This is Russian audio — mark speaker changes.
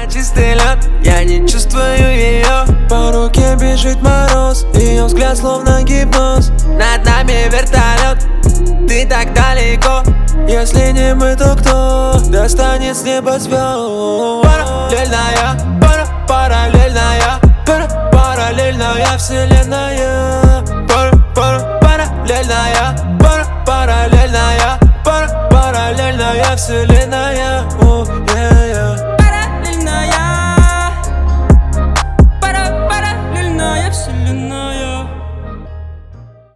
Speaker 1: чистый лед, я не чувствую ее.
Speaker 2: По руке бежит мороз, ее взгляд словно гипноз.
Speaker 1: Над нами вертолет, ты так далеко.
Speaker 2: Если не мы, то кто достанет с неба звезд?
Speaker 1: Параллельная, параллельная,
Speaker 2: Параллельная вселенная.
Speaker 1: параллельная.